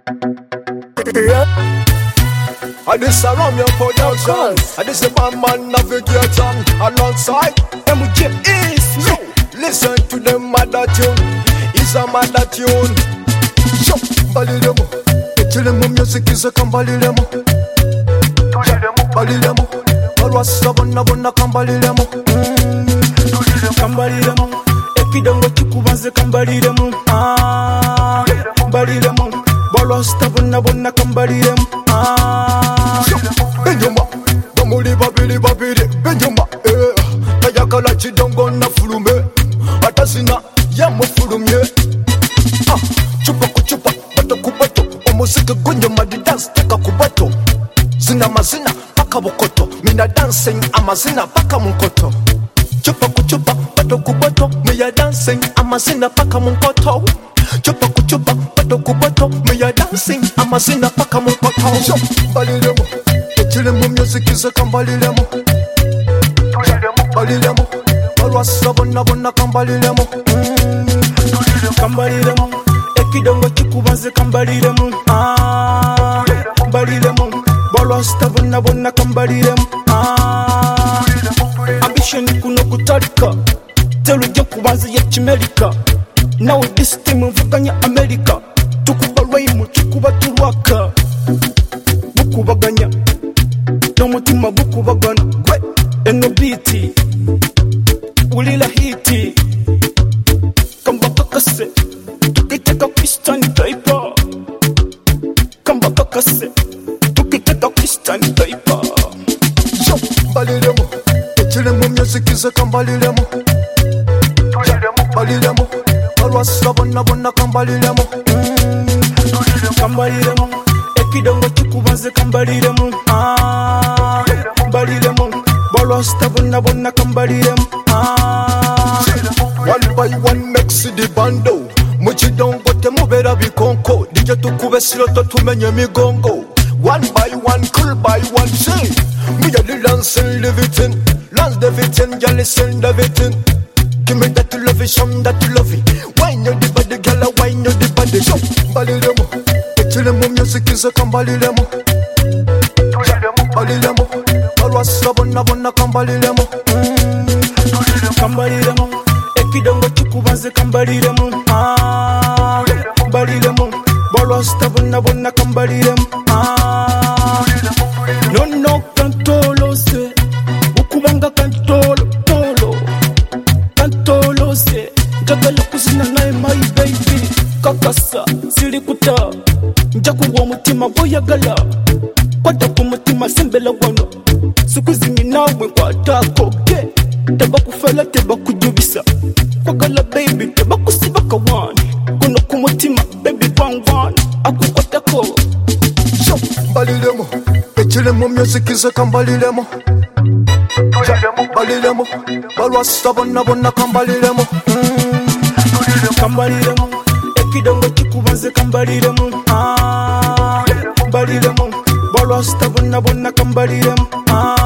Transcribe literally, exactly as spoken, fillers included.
I this around your production. I this a one man navigator alongside M J East. So listen to the mother tune. It's a mother tune. So balilemo, etilemo music is a kambalilemo. Balilemo, always sabona bona kambalilemo. Kambalilemo, ekidongo chikubanze kambalilemo. Ah, balilemo, always sabona bona kambalilemo. Ah, Benjuma, bamuli babili babili Benjuma, eh, kayakala chidongo na fulume, atasina ya mufulumye. Ah, chupa kuchupa, bato kubato, omuziki gunyo madi dance teka kubato. Zina mazina paka bukoto, mina dancing amazina paka munkoto. Chupa kuchupa, bato kubato, miya dancing amazina paka munkoto. Chupa kuchupa, bato kubato, miya dancing amazina paka munkoto. Yo, balilemo, etilemo music is a kambalilemo. Balilemo, always sabona bona kambalilemo. Kambalilemo, ekidongo chikubanze kambalilemo. Ah, balilemo, always sabona bona kambalilemo. Ah, ambition kuno kutalika, telujo kubanze ya chimelika. Now this team mvuganya America, tukubalwaimu tukubatulwaka. Bukubaganya, nomutima bukubagana. Gwe, eno beati, ulila hiti. Kamba kakase, tukiteka Christian paper. Kamba kakase, tukiteka Christian paper. Yo, balilemo, etilemo music is a kambalilemo. Balilemo, always sabona bona kambalilemo. Kambalilemo, ekidongo chikubanze kambalilemo. Ah, balilemo, always sabona bona kambalilemo. Ah, one by one makes the bando. Muchidongo temubera bikonko, dije tukube siroto tumenye migongo. One by one, cool by one, say. Me a li lance live it in, lance the vitin, ya listen the vitin. Give me that you love it, show me that you love it. Wine your the body, girl, wine your the body. Show balilemo, etilemo music is a kambalilemo. Balilemo, always sabona bona kambalilemo. Kambalilemo, ekidongo chikubanze kambalilemo. Ah, balilemo, always sabona bona kambalilemo. Ah, no no kantolo se, ukubanga kantolo tolo. Kantolo se, njagala kuzina naye my baby. Kakasa, silikuta, njakuwa mutima boyagala. Kwata ku mutima sembela wano, sikuzimi nawe nkwatako. Ge, teba kufela teba kujubisa. Kwagala baby teba kusiba kawani. Kuno ku mutima baby wangwani, akukwatako. Yo, balilemo, etilemo music is a kambalilemo. Balilemo, always sabona bona kambalilemo. Kambalilemo, ekidongo chikubanze kambalilemo. Ah, balilemo, always sabona bona kambalilemo. Ah.